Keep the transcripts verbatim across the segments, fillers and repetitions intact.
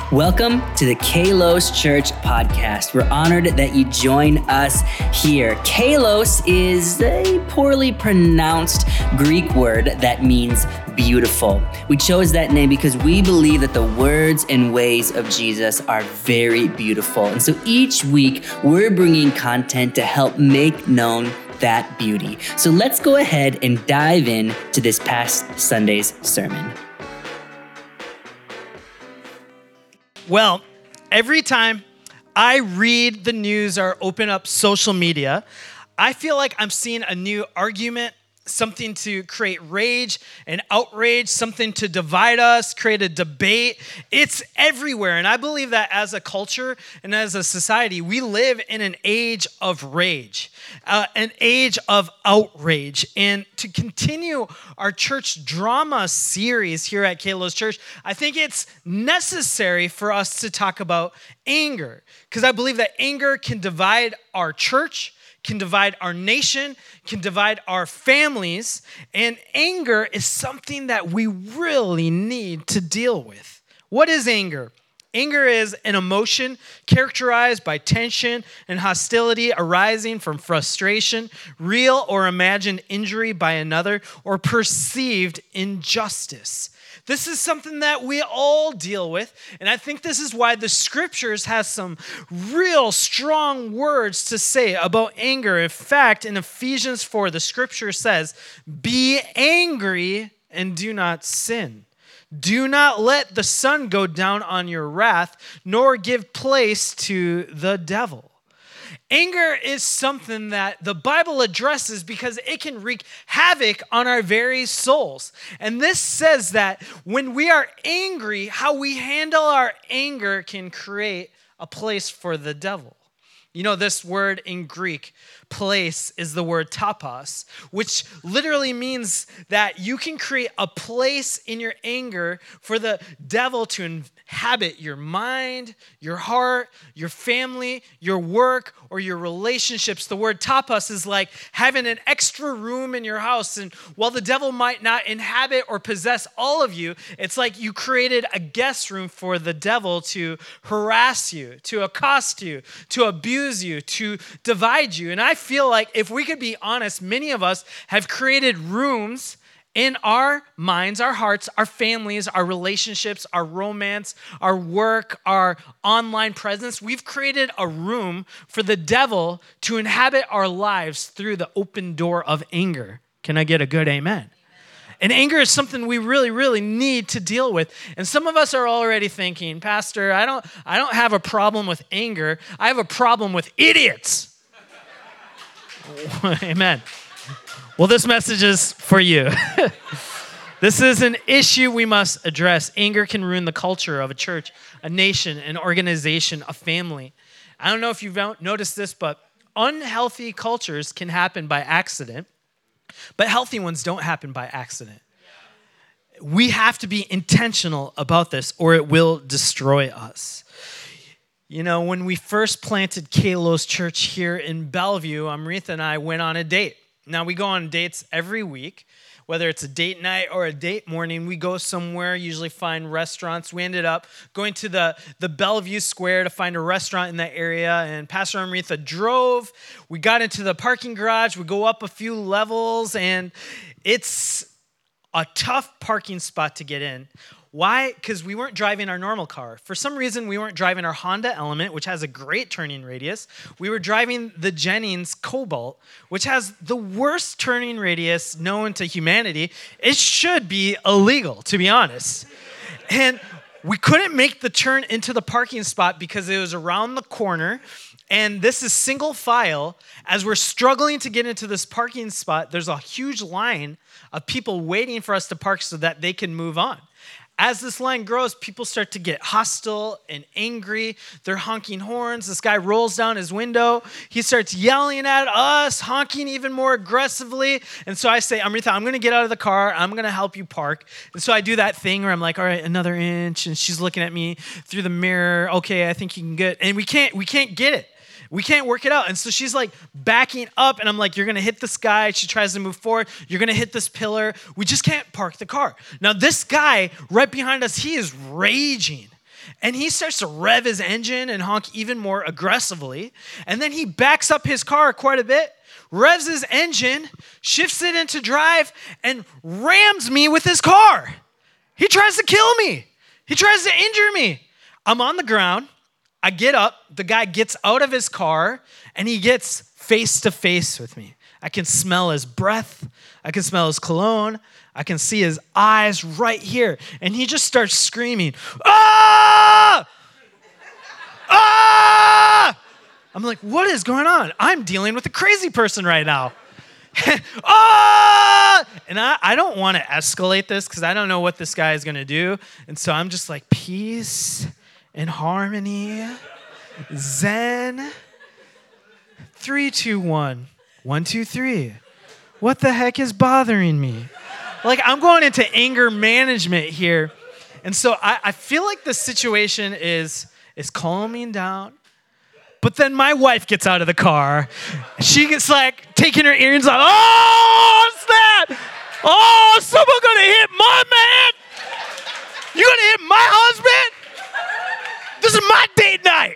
Welcome to the Kalos Church podcast. We're honored that you join us here. Kalos is a poorly pronounced Greek word that means beautiful. We chose that name because we believe that the words and ways of Jesus are very beautiful. And so each week, we're bringing content to help make known that beauty. So let's go ahead and dive in to this past Sunday's sermon. Well, every time I read the news or open up social media, I feel like I'm seeing a new argument, something to create rage and outrage, something to divide us, create a debate. It's everywhere. And I believe that as a culture and as a society, we live in an age of rage, uh, an age of outrage. And to continue our church drama series here at Kalos Church, I think it's necessary for us to talk about anger, because I believe that anger can divide our church, can divide our nation, can divide our families, and anger is something that we really need to deal with. What is anger? Anger is an emotion characterized by tension and hostility arising from frustration, real or imagined injury by another, or perceived injustice. This is something that we all deal with, and I think this is why the scriptures has some real strong words to say about anger. In fact, in Ephesians four, the scripture says, "Be angry and do not sin. Do not let the sun go down on your wrath, nor give place to the devil." Anger is something that the Bible addresses because it can wreak havoc on our very souls. And this says that when we are angry, how we handle our anger can create a place for the devil. You know, this word in Greek, place, is the word tapas, which literally means that you can create a place in your anger for the devil to inhabit your mind, your heart, your family, your work, or your relationships. The word tapas is like having an extra room in your house, and while the devil might not inhabit or possess all of you, it's like you created a guest room for the devil to harass you, to accost you, to abuse you, to divide you. And I feel like if we could be honest, many of us have created rooms in our minds, our hearts, our families, our relationships, our romance, our work, our online presence. We've created a room for the devil to inhabit our lives through the open door of anger. Can I get a good amen? And anger is something we really, really need to deal with. And some of us are already thinking, Pastor, I don't, I don't have a problem with anger. I have a problem with idiots. Amen. Well, this message is for you. This is an issue we must address. Anger can ruin the culture of a church, a nation, an organization, a family. I don't know if you've noticed this, but unhealthy cultures can happen by accident, but healthy ones don't happen by accident. We have to be intentional about this, or it will destroy us. You know, when we first planted Kalos Church here in Bellevue, Amrita and I went on a date. Now, we go on dates every week, whether it's a date night or a date morning. We go somewhere, usually find restaurants. We ended up going to the, the Bellevue Square to find a restaurant in that area, and Pastor Amrita drove. We got into the parking garage. We go up a few levels, and it's a tough parking spot to get in. Why? Because we weren't driving our normal car. For some reason, we weren't driving our Honda Element, which has a great turning radius. We were driving the Jennings Cobalt, which has the worst turning radius known to humanity. It should be illegal, to be honest. And we couldn't make the turn into the parking spot because it was around the corner. And this is single file. As we're struggling to get into this parking spot, there's a huge line of people waiting for us to park so that they can move on. As this line grows, people start to get hostile and angry. They're honking horns. This guy rolls down his window. He starts yelling at us, honking even more aggressively. And so I say, Amrita, I'm going to get out of the car. I'm going to help you park. And so I do that thing where I'm like, all right, another inch. And she's looking at me through the mirror. Okay, I think you can get it. And we can't, we can't get it. We can't work it out. And so she's like backing up, and I'm like, you're going to hit this guy. She tries to move forward. You're going to hit this pillar. We just can't park the car. Now, this guy right behind us, he is raging. And he starts to rev his engine and honk even more aggressively. And then he backs up his car quite a bit, revs his engine, shifts it into drive, and rams me with his car. He tries to kill me. He tries to injure me. I'm on the ground. I get up. The guy gets out of his car, and he gets face to face with me. I can smell his breath. I can smell his cologne. I can see his eyes right here. And he just starts screaming, "Ah! Ah!" I'm like, what is going on? I'm dealing with a crazy person right now. Ah! And I, I don't want to escalate this because I don't know what this guy is going to do. And so I'm just like, peace and harmony, zen. Three, two, one. One, two, three. What the heck is bothering me? Like, I'm going into anger management here. And so I, I feel like the situation is, is calming down. But then my wife gets out of the car. She gets like taking her earrings off. Oh, what's that? Oh, someone gonna hit my man? You gonna hit my husband? This is my date night.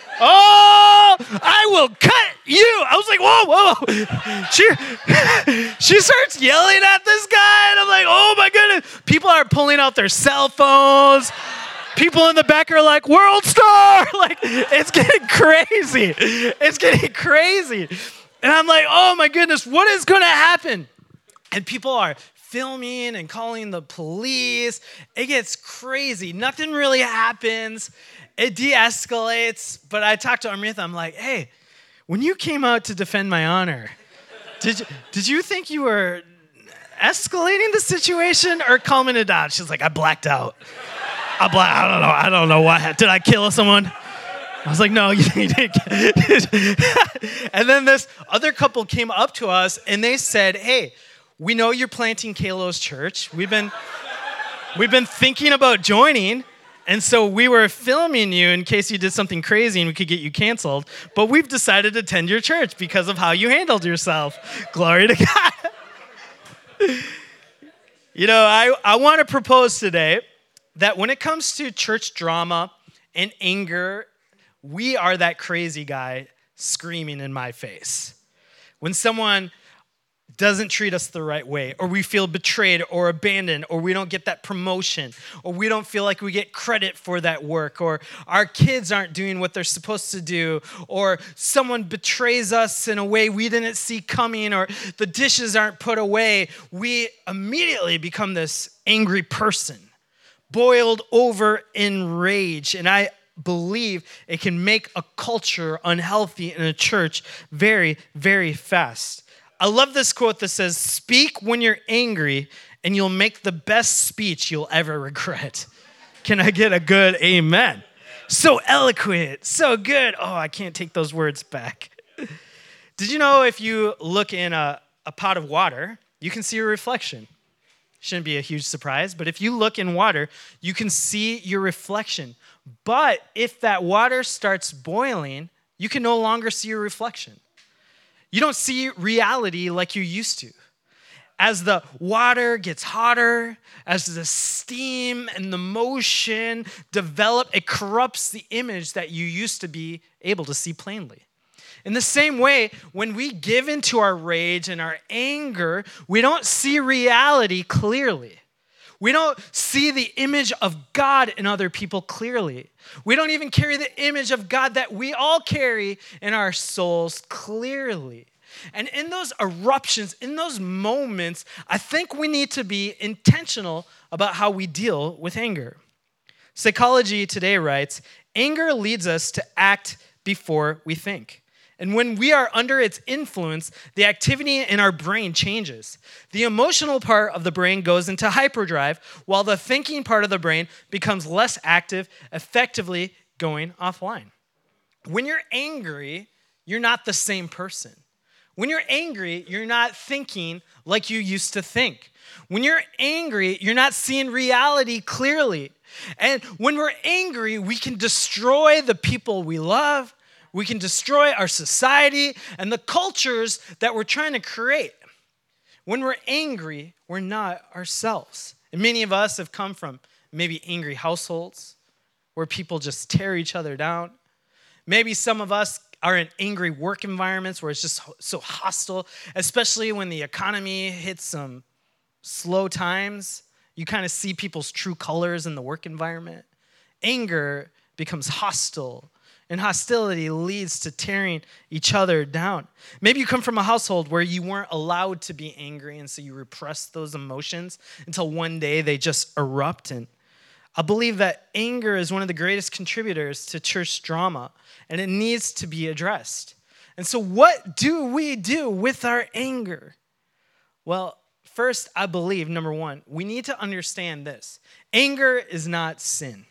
Oh, I will cut you. I was like, whoa, whoa. She, she starts yelling at this guy, and I'm like, oh my goodness. People are pulling out their cell phones. People in the back are like, world star. Like, it's getting crazy. It's getting crazy. And I'm like, oh my goodness, what is going to happen? And people are filming and calling the police. It gets crazy. Nothing really happens. It de-escalates. But I talked to Amrita. I'm like, hey, when you came out to defend my honor, did you, did you think you were escalating the situation or calming it down? She's like, I blacked out. I blacked. I don't know. I don't know what. Did I kill someone? I was like, no, you didn't. And then this other couple came up to us and they said, hey, we know you're planting Kalos Church. We've been, we've been thinking about joining. And so we were filming you in case you did something crazy and we could get you canceled. But we've decided to attend your church because of how you handled yourself. Glory to God. You know, I, I want to propose today that when it comes to church drama and anger, we are that crazy guy screaming in my face. When someone doesn't treat us the right way, or we feel betrayed or abandoned, or we don't get that promotion, or we don't feel like we get credit for that work, or our kids aren't doing what they're supposed to do, or someone betrays us in a way we didn't see coming, or the dishes aren't put away, we immediately become this angry person, boiled over in rage. And I believe it can make a culture unhealthy in a church very, very fast. I love this quote that says, speak when you're angry and you'll make the best speech you'll ever regret. Can I get a good amen? So eloquent, so good. Oh, I can't take those words back. Did you know if you look in a, a pot of water, you can see a reflection? Shouldn't be a huge surprise, but if you look in water, you can see your reflection. But if that water starts boiling, you can no longer see your reflection. You don't see reality like you used to. As the water gets hotter, as the steam and the motion develop, it corrupts the image that you used to be able to see plainly. In the same way, when we give into our rage and our anger, we don't see reality clearly. We don't see the image of God in other people clearly. We don't even carry the image of God that we all carry in our souls clearly. And in those eruptions, in those moments, I think we need to be intentional about how we deal with anger. Psychology Today writes, anger leads us to act before we think. And when we are under its influence, the activity in our brain changes. The emotional part of the brain goes into hyperdrive, while the thinking part of the brain becomes less active, effectively going offline. When you're angry, you're not the same person. When you're angry, you're not thinking like you used to think. When you're angry, you're not seeing reality clearly. And when we're angry, we can destroy the people we love. We can destroy our society and the cultures that we're trying to create. When we're angry, we're not ourselves. And many of us have come from maybe angry households where people just tear each other down. Maybe some of us are in angry work environments where it's just so hostile, especially when the economy hits some slow times. You kind of see people's true colors in the work environment. Anger becomes hostile, and hostility leads to tearing each other down. Maybe you come from a household where you weren't allowed to be angry, and so you repress those emotions until one day they just erupt. And I believe that anger is one of the greatest contributors to church drama, and it needs to be addressed. And so what do we do with our anger? Well, first, I believe, number one, we need to understand this. Anger is not sin.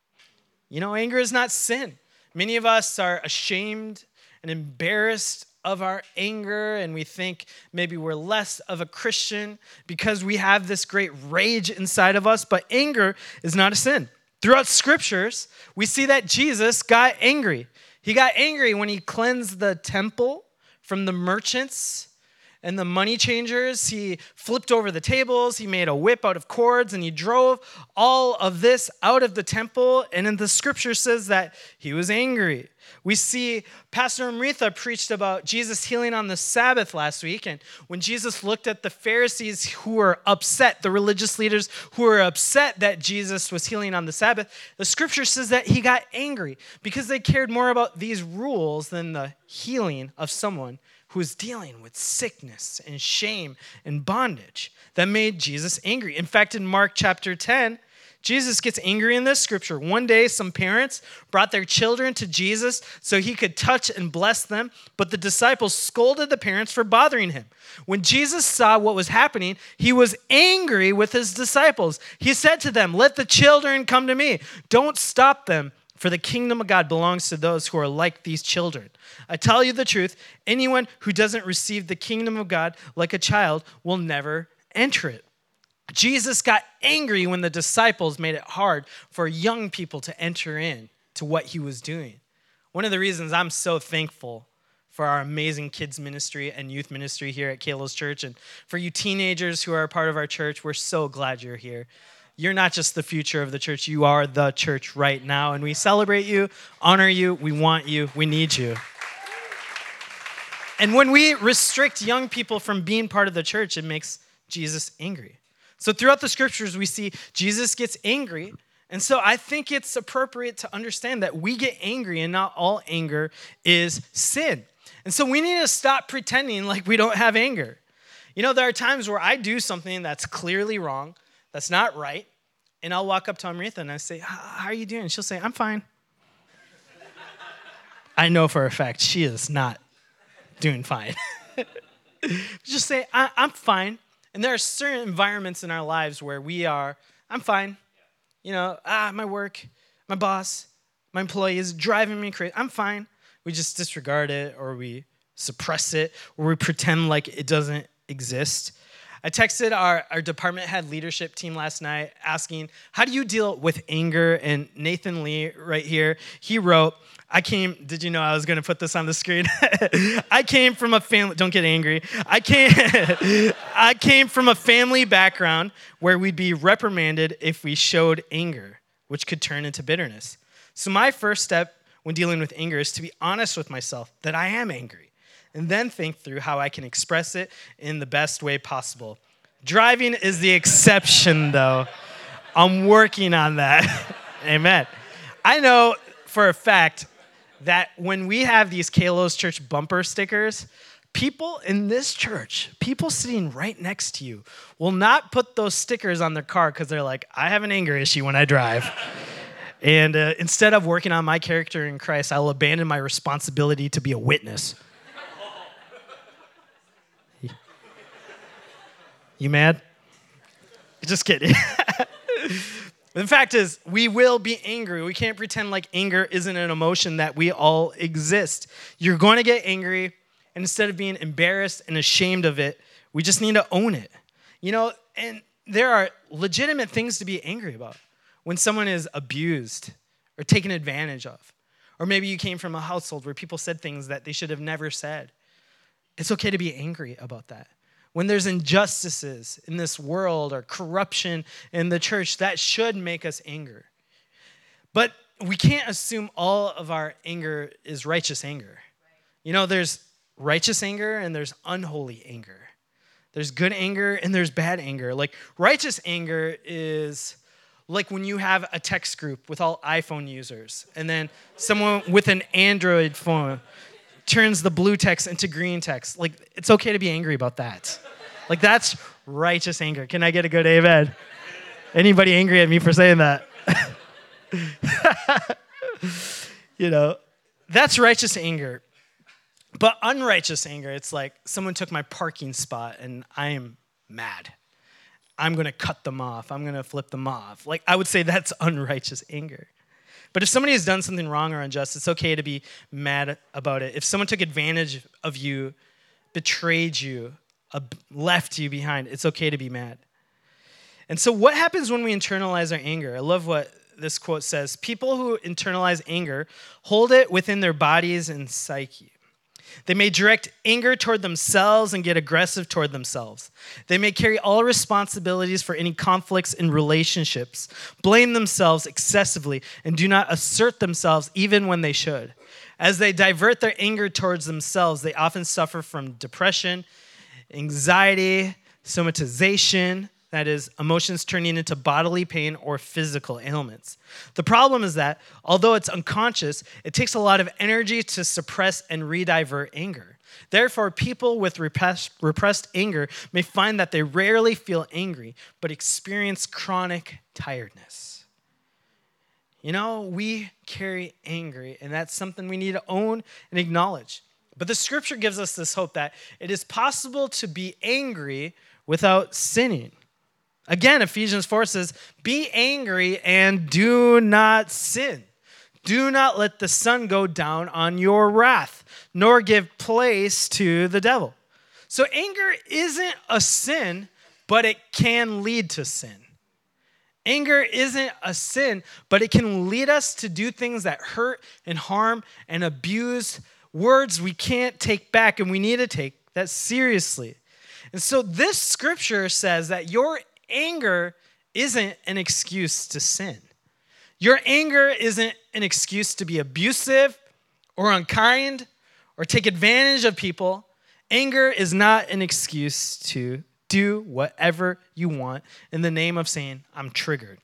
You know, anger is not sin. Many of us are ashamed and embarrassed of our anger, and we think maybe we're less of a Christian because we have this great rage inside of us, but anger is not a sin. Throughout scriptures, we see that Jesus got angry. He got angry when he cleansed the temple from the merchants and the money changers. He flipped over the tables, he made a whip out of cords, and he drove all of this out of the temple. And in the scripture says that he was angry. We see Pastor Amritha preached about Jesus healing on the Sabbath last week. And when Jesus looked at the Pharisees who were upset, the religious leaders who were upset that Jesus was healing on the Sabbath, the scripture says that he got angry because they cared more about these rules than the healing of someone who was dealing with sickness and shame and bondage. That made Jesus angry. In fact, in Mark chapter ten, Jesus gets angry in this scripture. One day, some parents brought their children to Jesus so he could touch and bless them, but the disciples scolded the parents for bothering him. When Jesus saw what was happening, he was angry with his disciples. He said to them, "Let the children come to me. Don't stop them, for the kingdom of God belongs to those who are like these children. I tell you the truth, anyone who doesn't receive the kingdom of God like a child will never enter it." Jesus got angry when the disciples made it hard for young people to enter in to what he was doing. One of the reasons I'm so thankful for our amazing kids ministry and youth ministry here at Kalos Church, and for you teenagers who are a part of our church, we're so glad you're here. You're not just the future of the church, you are the church right now, and we celebrate you, honor you, we want you, we need you. And when we restrict young people from being part of the church, it makes Jesus angry. So throughout the scriptures, we see Jesus gets angry. And so I think it's appropriate to understand that we get angry and not all anger is sin. And so we need to stop pretending like we don't have anger. You know, there are times where I do something that's clearly wrong, that's not right, and I'll walk up to Amritha and I say, "How are you doing?" And she'll say, "I'm fine." I know for a fact she is not doing fine. Just say, I- I'm fine. And there are certain environments in our lives where we are, I'm fine. You know, ah, my work, my boss, my employee is driving me crazy. I'm fine. We just disregard it, or we suppress it, or we pretend like it doesn't exist. I texted our, our department head leadership team last night asking, how do you deal with anger? And Nathan Lee right here, he wrote, I came, did you know I was going to put this on the screen? I came from a family, don't get angry. I came, I came from a family background where we'd be reprimanded if we showed anger, which could turn into bitterness. So my first step when dealing with anger is to be honest with myself that I am angry, and then think through how I can express it in the best way possible. Driving is the exception, though. I'm working on that. Amen. I know for a fact that when we have these Kalos Church bumper stickers, people in this church, people sitting right next to you, will not put those stickers on their car because they're like, I have an anger issue when I drive. And uh, instead of working on my character in Christ, I'll abandon my responsibility to be a witness. You mad? Just kidding. The fact is, we will be angry. We can't pretend like anger isn't an emotion that we all exist. You're going to get angry, and instead of being embarrassed and ashamed of it, we just need to own it. You know, and there are legitimate things to be angry about. When someone is abused or taken advantage of, or maybe you came from a household where people said things that they should have never said. It's okay to be angry about that. When there's injustices in this world or corruption in the church, that should make us angry. But we can't assume all of our anger is righteous anger. You know, there's righteous anger and there's unholy anger. There's good anger and there's bad anger. Like righteous anger is like when you have a text group with all iPhone users and then someone with an Android phone turns the blue text into green text. Like it's okay to be angry about that. Like that's righteous anger. Can I get a good amen? Anybody angry at me for saying that? You know, that's righteous anger. But unrighteous anger, it's like someone took my parking spot and I am mad. I'm going to cut them off. I'm going to flip them off. Like I would say that's unrighteous anger. But if somebody has done something wrong or unjust, it's okay to be mad about it. If someone took advantage of you, betrayed you, left you behind, it's okay to be mad. And so what happens when we internalize our anger? I love what this quote says. People who internalize anger hold it within their bodies and psyche. They may direct anger toward themselves and get aggressive toward themselves. They may carry all responsibilities for any conflicts in relationships, blame themselves excessively, and do not assert themselves even when they should. As they divert their anger towards themselves, they often suffer from depression, anxiety, somatization, that is, emotions turning into bodily pain or physical ailments. The problem is that, although it's unconscious, it takes a lot of energy to suppress and redivert anger. Therefore, people with repressed, repressed anger may find that they rarely feel angry, but experience chronic tiredness. You know, we carry anger, and that's something we need to own and acknowledge. But the scripture gives us this hope that it is possible to be angry without sinning. Again, Ephesians four says, be angry and do not sin. Do not let the sun go down on your wrath, nor give place to the devil. So anger isn't a sin, but it can lead to sin. Anger isn't a sin, but it can lead us to do things that hurt and harm and abuse words we can't take back, and we need to take that seriously. And so this scripture says that your anger isn't an excuse to sin. Your anger isn't an excuse to be abusive or unkind or take advantage of people. Anger is not an excuse to do whatever you want in the name of saying, I'm triggered.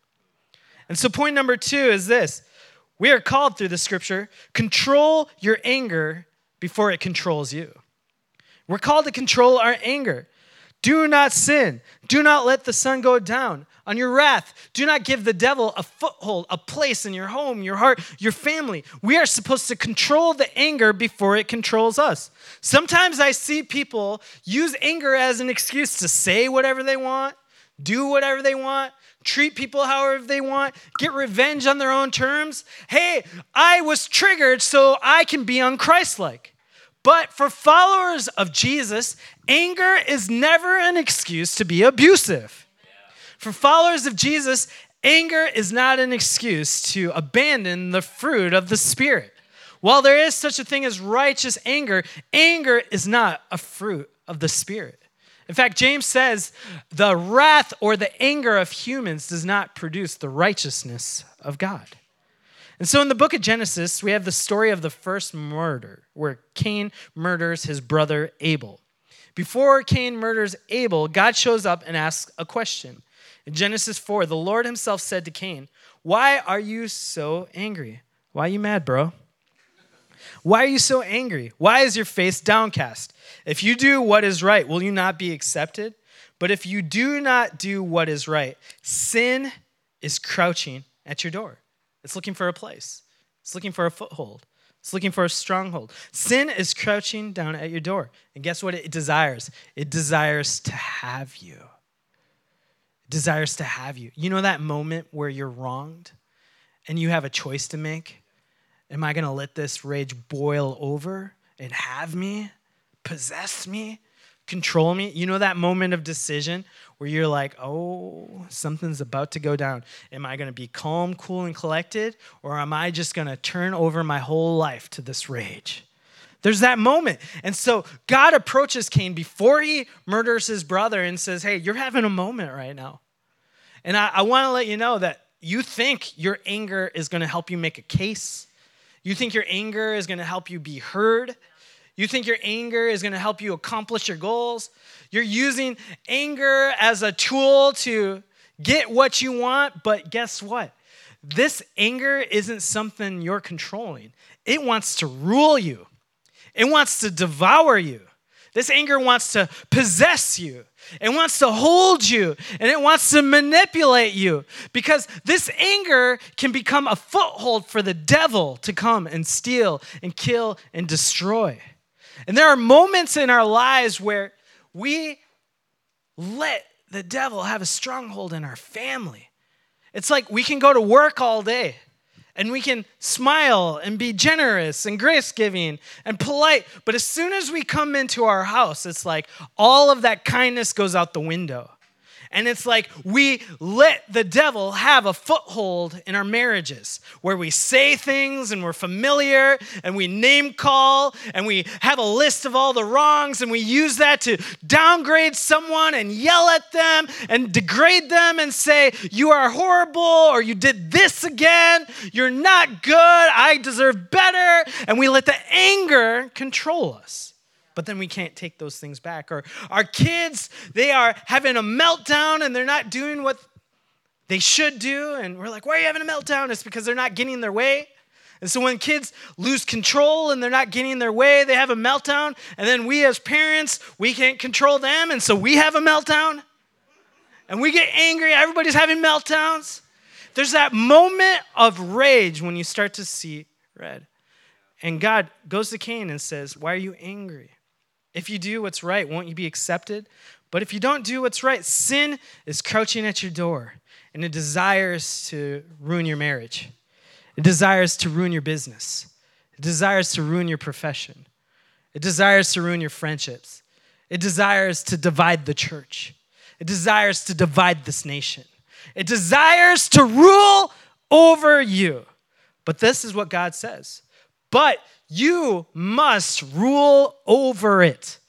And so point number two is this. We are called through the scripture, control your anger before it controls you. We're called to control our anger. Do not sin. Do not let the sun go down on your wrath. Do not give the devil a foothold, a place in your home, your heart, your family. We are supposed to control the anger before it controls us. Sometimes I see people use anger as an excuse to say whatever they want, do whatever they want, treat people however they want, get revenge on their own terms. Hey, I was triggered so I can be unchristlike. But for followers of Jesus, anger is never an excuse to be abusive. For followers of Jesus, anger is not an excuse to abandon the fruit of the Spirit. While there is such a thing as righteous anger, anger is not a fruit of the Spirit. In fact, James says the wrath or the anger of humans does not produce the righteousness of God. And so in the book of Genesis, we have the story of the first murder, where Cain murders his brother Abel. Before Cain murders Abel, God shows up and asks a question. In Genesis four, the Lord himself said to Cain, why are you so angry? Why are you mad, bro? Why are you so angry? Why is your face downcast? If you do what is right, will you not be accepted? But if you do not do what is right, sin is crouching at your door. It's looking for a place. It's looking for a foothold. It's looking for a stronghold. Sin is crouching down at your door. And guess what it desires? It desires to have you. It desires to have you. You know that moment where you're wronged and you have a choice to make? Am I going to let this rage boil over and have me, possess me, control me? You know that moment of decision where you're like, oh, something's about to go down. Am I going to be calm, cool, and collected? Or am I just going to turn over my whole life to this rage? There's that moment. And so God approaches Cain before he murders his brother and says, hey, you're having a moment right now. And I, I want to let you know that you think your anger is going to help you make a case. You think your anger is going to help you be heard. You think your anger is going to help you accomplish your goals. You're using anger as a tool to get what you want, but guess what? This anger isn't something you're controlling. It wants to rule you. It wants to devour you. This anger wants to possess you. It wants to hold you, and it wants to manipulate you, because this anger can become a foothold for the devil to come and steal and kill and destroy. And there are moments in our lives where we let the devil have a stronghold in our family. It's like we can go to work all day, and we can smile and be generous and grace-giving and polite. But as soon as we come into our house, it's like all of that kindness goes out the window. And it's like we let the devil have a foothold in our marriages, where we say things and we're familiar and we name call and we have a list of all the wrongs, and we use that to downgrade someone and yell at them and degrade them and say, you are horrible, or you did this again, you're not good, I deserve better. And we let the anger control us. But then we can't take those things back. Or our kids, they are having a meltdown and they're not doing what they should do. And we're like, why are you having a meltdown? It's because they're not getting their way. And so when kids lose control and they're not getting their way, they have a meltdown. And then we as parents, we can't control them. And so we have a meltdown. And we get angry. Everybody's having meltdowns. There's that moment of rage when you start to see red. And God goes to Cain and says, why are you angry? If you do what's right, won't you be accepted? But if you don't do what's right, sin is crouching at your door, and it desires to ruin your marriage. It desires to ruin your business. It desires to ruin your profession. It desires to ruin your friendships. It desires to divide the church. It desires to divide this nation. It desires to rule over you. But this is what God says. But you must rule over it.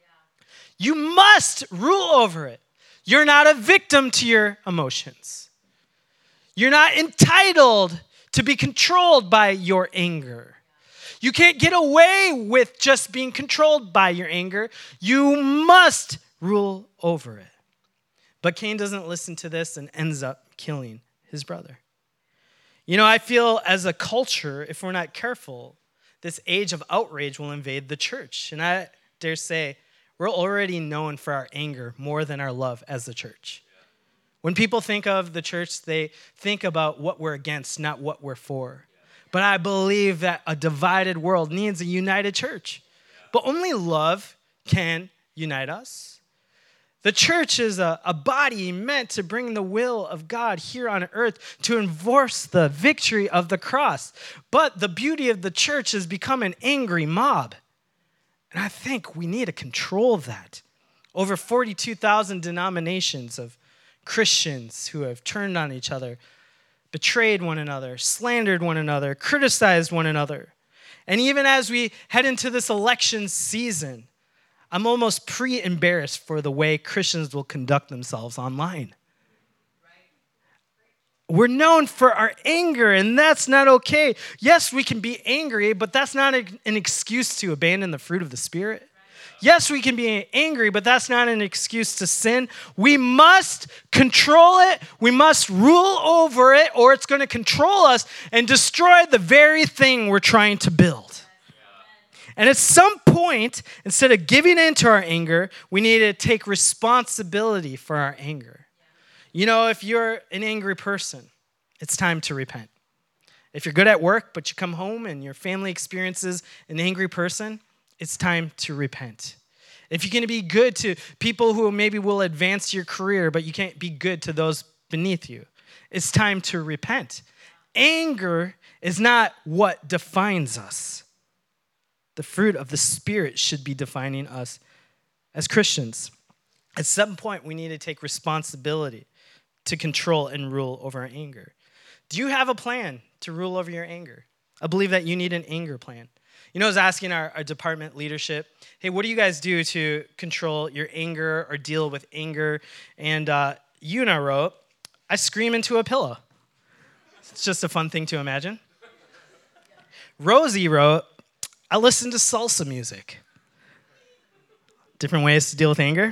You must rule over it. You're not a victim to your emotions. You're not entitled to be controlled by your anger. You can't get away with just being controlled by your anger. You must rule over it. But Cain doesn't listen to this and ends up killing his brother. You know, I feel as a culture, if we're not careful, this age of outrage will invade the church. And I dare say, we're already known for our anger more than our love as the church. When people think of the church, they think about what we're against, not what we're for. But I believe that a divided world needs a united church. But only love can unite us. The church is a, a body meant to bring the will of God here on earth, to enforce the victory of the cross. But the beauty of the church has become an angry mob. And I think we need to control that. Over forty-two thousand denominations of Christians who have turned on each other, betrayed one another, slandered one another, criticized one another. And even as we head into this election season, I'm almost pre-embarrassed for the way Christians will conduct themselves online. We're known for our anger, and that's not okay. Yes, we can be angry, but that's not a, an excuse to abandon the fruit of the Spirit. Yes, we can be angry, but that's not an excuse to sin. We must control it. We must rule over it, or it's going to control us and destroy the very thing we're trying to build. And at some point, instead of giving in to our anger, we need to take responsibility for our anger. You know, if you're an angry person, it's time to repent. If you're good at work, but you come home and your family experiences an angry person, it's time to repent. If you're going to be good to people who maybe will advance your career, but you can't be good to those beneath you, it's time to repent. Anger is not what defines us. The fruit of the Spirit should be defining us as Christians. At some point, we need to take responsibility to control and rule over our anger. Do you have a plan to rule over your anger? I believe that you need an anger plan. You know, I was asking our, our department leadership, hey, what do you guys do to control your anger or deal with anger? And uh, Una wrote, I scream into a pillow. It's just a fun thing to imagine. Rosie wrote, I listen to salsa music. Different ways to deal with anger.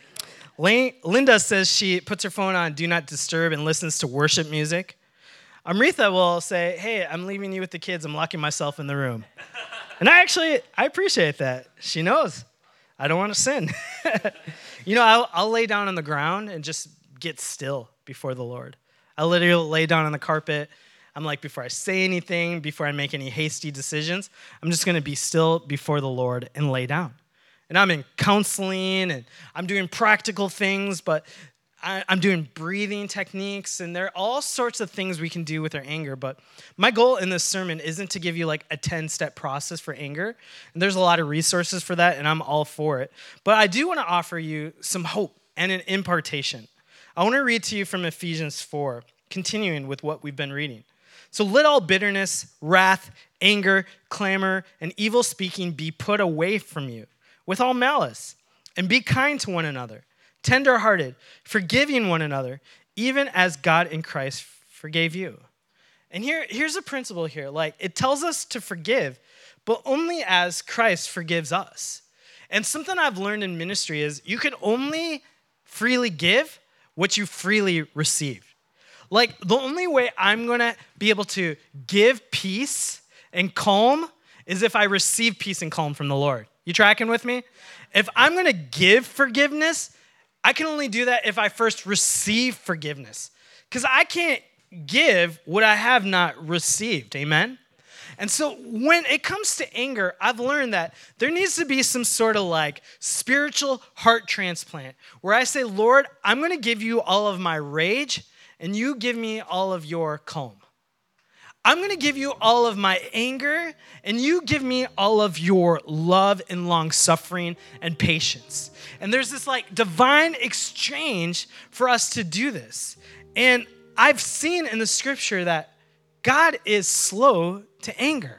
Linda says she puts her phone on Do Not Disturb and listens to worship music. Amrita will say, hey, I'm leaving you with the kids. I'm locking myself in the room. And I actually, I appreciate that. She knows I don't want to sin. You know, I'll, I'll lay down on the ground and just get still before the Lord. I literally lay down on the carpet. I'm like, before I say anything, before I make any hasty decisions, I'm just going to be still before the Lord and lay down. And I'm in counseling, and I'm doing practical things, but I, I'm doing breathing techniques, and there are all sorts of things we can do with our anger. But my goal in this sermon isn't to give you like a ten-step process for anger. And there's a lot of resources for that, and I'm all for it. But I do want to offer you some hope and an impartation. I want to read to you from Ephesians four, continuing with what we've been reading. So let all bitterness, wrath, anger, clamor, and evil speaking be put away from you, with all malice, and be kind to one another, tender-hearted, forgiving one another, even as God in Christ forgave you. And here, here's a principle here. Like, it tells us to forgive, but only as Christ forgives us. And something I've learned in ministry is you can only freely give what you freely receive. Like, the only way I'm going to be able to give peace and calm is if I receive peace and calm from the Lord. You tracking with me? If I'm going to give forgiveness, I can only do that if I first receive forgiveness. Because I can't give what I have not received. Amen? And so when it comes to anger, I've learned that there needs to be some sort of like spiritual heart transplant where I say, Lord, I'm going to give you all of my rage, and you give me all of your calm. I'm going to give you all of my anger, and you give me all of your love and long-suffering and patience. And there's this like divine exchange for us to do this. And I've seen in the scripture that God is slow to anger.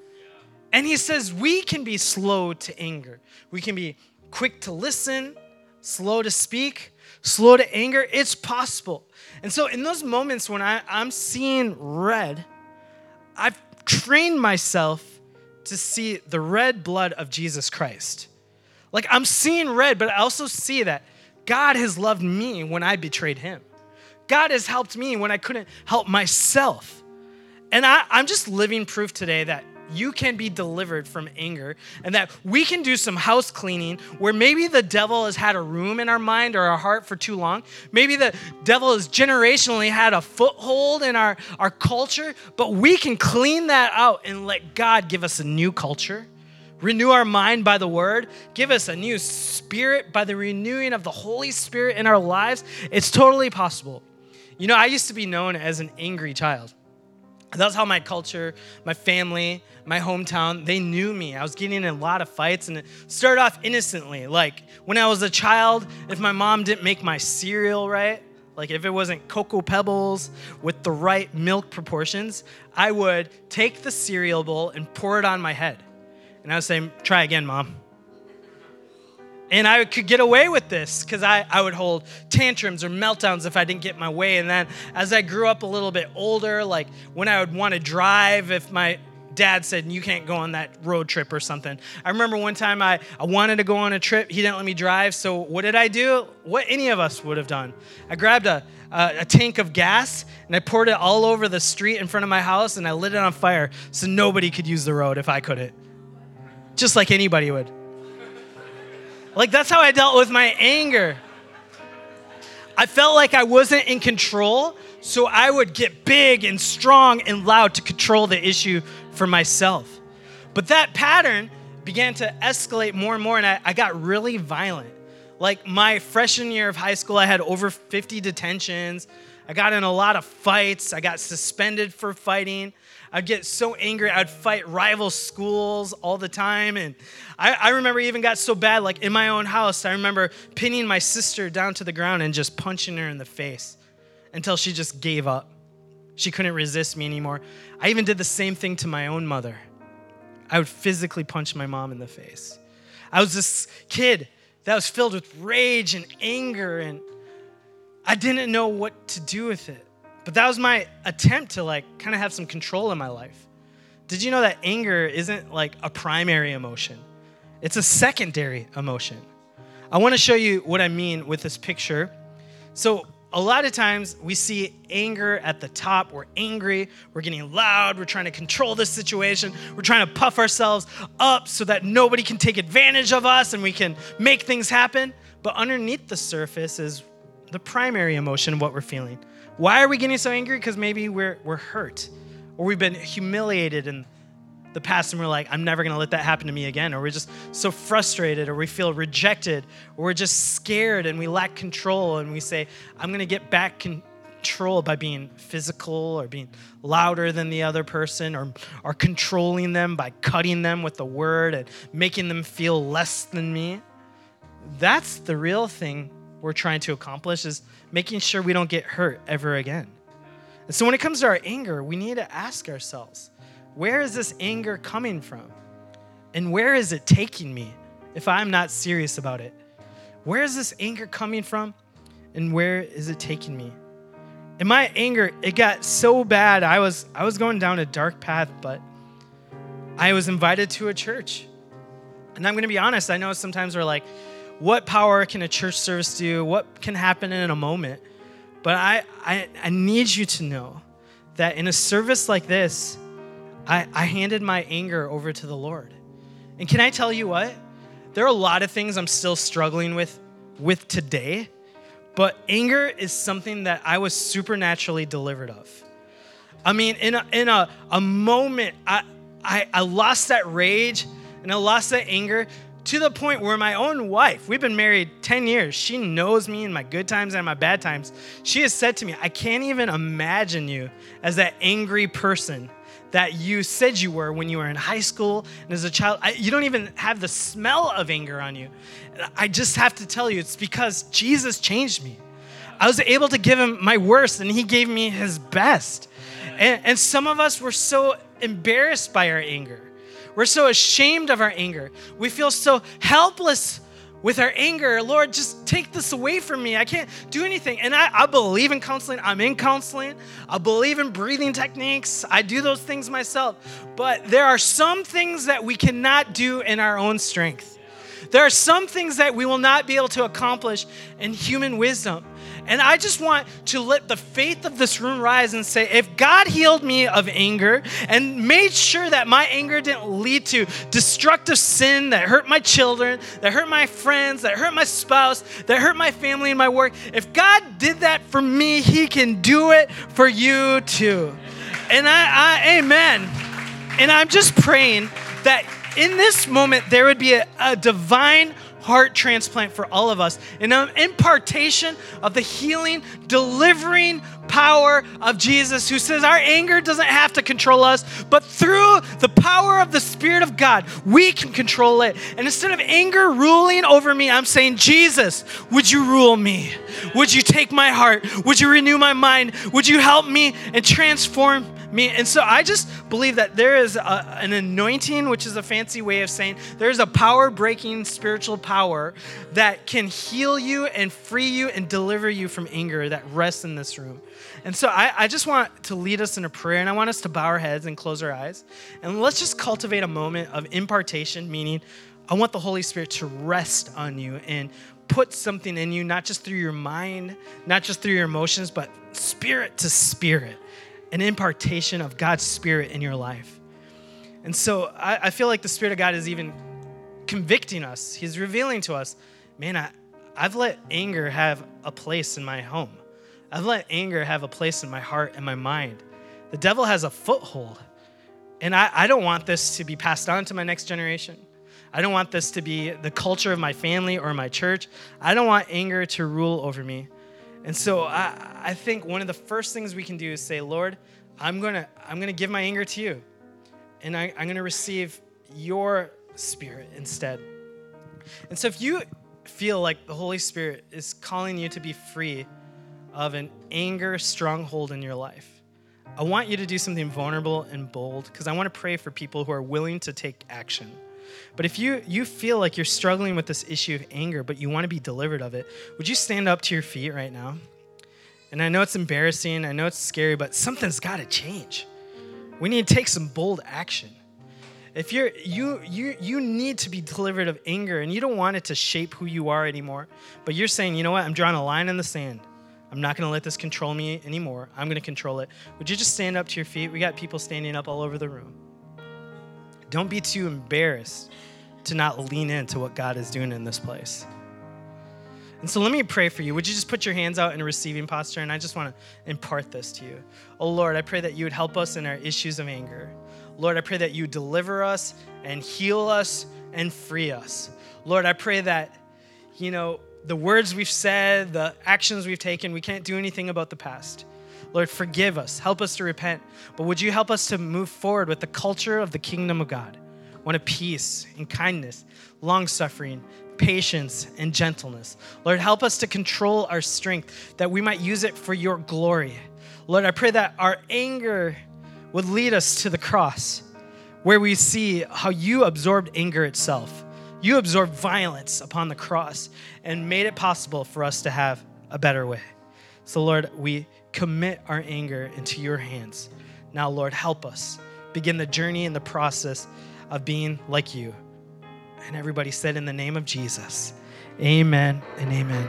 And he says we can be slow to anger. We can be quick to listen, slow to speak, slow to anger. It's possible. And so in those moments when I, I'm seeing red, I've trained myself to see the red blood of Jesus Christ. Like, I'm seeing red, but I also see that God has loved me when I betrayed him. God has helped me when I couldn't help myself. And I, I'm just living proof today that you can be delivered from anger, and that we can do some house cleaning where maybe the devil has had a room in our mind or our heart for too long. Maybe the devil has generationally had a foothold in our, our culture, but we can clean that out and let God give us a new culture, renew our mind by the word, give us a new spirit by the renewing of the Holy Spirit in our lives. It's totally possible. You know, I used to be known as an angry child. That's how my culture, my family, my hometown, they knew me. I was getting in a lot of fights, and it started off innocently. Like, when I was a child, if my mom didn't make my cereal right, like if it wasn't Cocoa Pebbles with the right milk proportions, I would take the cereal bowl and pour it on my head. And I would say, try again, Mom. And I could get away with this because I, I would hold tantrums or meltdowns if I didn't get my way. And then as I grew up a little bit older, like when I would want to drive, if my dad said, you can't go on that road trip or something. I remember one time I, I wanted to go on a trip. He didn't let me drive. So what did I do? What any of us would have done. I grabbed a, a, a tank of gas and I poured it all over the street in front of my house, and I lit it on fire so nobody could use the road if I couldn't. Just like anybody would. Like, that's how I dealt with my anger. I felt like I wasn't in control, so I would get big and strong and loud to control the issue for myself. But that pattern began to escalate more and more, and I, I got really violent. Like, my freshman year of high school, I had over fifty detentions. I got in a lot of fights. I got suspended for fighting. I'd get so angry, I'd fight rival schools all the time. And I, I remember even got so bad, like in my own house, I remember pinning my sister down to the ground and just punching her in the face until she just gave up. She couldn't resist me anymore. I even did the same thing to my own mother. I would physically punch my mom in the face. I was this kid that was filled with rage and anger, and I didn't know what to do with it. But that was my attempt to like kind of have some control in my life. Did you know that anger isn't like a primary emotion? It's a secondary emotion. I want to show you what I mean with this picture. So a lot of times we see anger at the top. We're angry. We're getting loud. We're trying to control this situation. We're trying to puff ourselves up so that nobody can take advantage of us and we can make things happen. But underneath the surface is the primary emotion of what we're feeling. Why are we getting so angry? Because maybe we're we're hurt or we've been humiliated in the past and we're like, I'm never going to let that happen to me again. Or we're just so frustrated or we feel rejected or we're just scared and we lack control and we say, I'm going to get back control by being physical or being louder than the other person or, or controlling them by cutting them with the word and making them feel less than me. That's the real thing we're trying to accomplish, is making sure we don't get hurt ever again. And so when it comes to our anger, we need to ask ourselves, where is this anger coming from? And where is it taking me if I'm not serious about it? Where is this anger coming from? And where is it taking me? And my anger, it got so bad. I was I was going down a dark path, but I was invited to a church. And I'm going to be honest, I know sometimes we're like, what power can a church service do? What can happen in a moment? But I I, I need you to know that in a service like this, I, I handed my anger over to the Lord. And can I tell you what? There are a lot of things I'm still struggling with with today, but anger is something that I was supernaturally delivered of. I mean, in a, in a, a moment, I, I, I lost that rage and I lost that anger to the point where my own wife, we've been married ten years, she knows me in my good times and my bad times. She has said to me, I can't even imagine you as that angry person that you said you were when you were in high school and as a child. I, you don't even have the smell of anger on you. I just have to tell you, it's because Jesus changed me. I was able to give him my worst and he gave me his best. And, and some of us were so embarrassed by our anger. We're so ashamed of our anger. We feel so helpless with our anger. Lord, just take this away from me. I can't do anything. And I, I believe in counseling. I'm in counseling. I believe in breathing techniques. I do those things myself. But there are some things that we cannot do in our own strength. There are some things that we will not be able to accomplish in human wisdom. And I just want to let the faith of this room rise and say, if God healed me of anger and made sure that my anger didn't lead to destructive sin that hurt my children, that hurt my friends, that hurt my spouse, that hurt my family and my work, if God did that for me, he can do it for you too. And I, I amen. And I'm just praying that in this moment, there would be a, a divine heart transplant for all of us, and an impartation of the healing, delivering power of Jesus, who says our anger doesn't have to control us, but through the power of the Spirit of God, we can control it. And instead of anger ruling over me, I'm saying, Jesus, would you rule me? Would you take my heart? Would you renew my mind? Would you help me and transform me? And so I just believe that there is a, an anointing, which is a fancy way of saying there's a power-breaking spiritual power that can heal you and free you and deliver you from anger that rests in this room. And so I, I just want to lead us in a prayer, and I want us to bow our heads and close our eyes. And let's just cultivate a moment of impartation, meaning I want the Holy Spirit to rest on you and put something in you, not just through your mind, not just through your emotions, but spirit to spirit. An impartation of God's Spirit in your life. And so I, I feel like the Spirit of God is even convicting us. He's revealing to us, man, I, I've let anger have a place in my home. I've let anger have a place in my heart and my mind. The devil has a foothold. And I, I don't want this to be passed on to my next generation. I don't want this to be the culture of my family or my church. I don't want anger to rule over me. And so I, I think one of the first things we can do is say, Lord, I'm gonna I'm gonna give my anger to you, and I, I'm gonna receive your Spirit instead. And so if you feel like the Holy Spirit is calling you to be free of an anger stronghold in your life, I want you to do something vulnerable and bold, because I want to pray for people who are willing to take action. But if you, you feel like you're struggling with this issue of anger, but you want to be delivered of it, would you stand up to your feet right now? And I know it's embarrassing, I know it's scary, but something's got to change. We need to take some bold action. If you're you you you need to be delivered of anger, and you don't want it to shape who you are anymore, but you're saying, you know what, I'm drawing a line in the sand. I'm not going to let this control me anymore. I'm going to control it. Would you just stand up to your feet? We got people standing up all over the room. Don't be too embarrassed to not lean into what God is doing in this place. And so let me pray for you. Would you just put your hands out in a receiving posture? And I just want to impart this to you. Oh, Lord, I pray that you would help us in our issues of anger. Lord, I pray that you deliver us and heal us and free us. Lord, I pray that, you know, the words we've said, the actions we've taken, we can't do anything about the past. Lord, forgive us. Help us to repent. But would you help us to move forward with the culture of the kingdom of God? One of peace and kindness, long-suffering, patience, and gentleness. Lord, help us to control our strength, that we might use it for your glory. Lord, I pray that our anger would lead us to the cross, where we see how you absorbed anger itself. You absorbed violence upon the cross and made it possible for us to have a better way. So, Lord, we commit our anger into your hands. Now, Lord, help us begin the journey and the process of being like you. And everybody said, in the name of Jesus, amen and amen.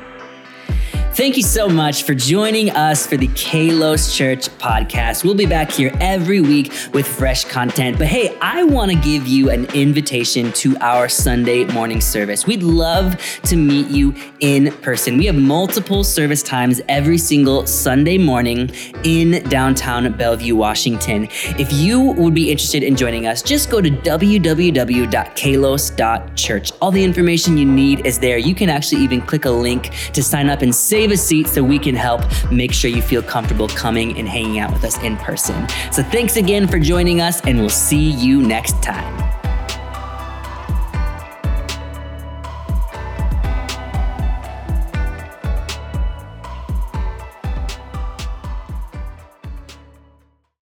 Thank you so much for joining us for the Kalos Church podcast. We'll be back here every week with fresh content. But hey, I want to give you an invitation to our Sunday morning service. We'd love to meet you in person. We have multiple service times every single Sunday morning in downtown Bellevue, Washington. If you would be interested in joining us, just go to w w w dot kalos dot church. All the information you need is there. You can actually even click a link to sign up and save a seat so we can help make sure you feel comfortable coming and hanging out with us in person. So thanks again for joining us, and we'll see you next time.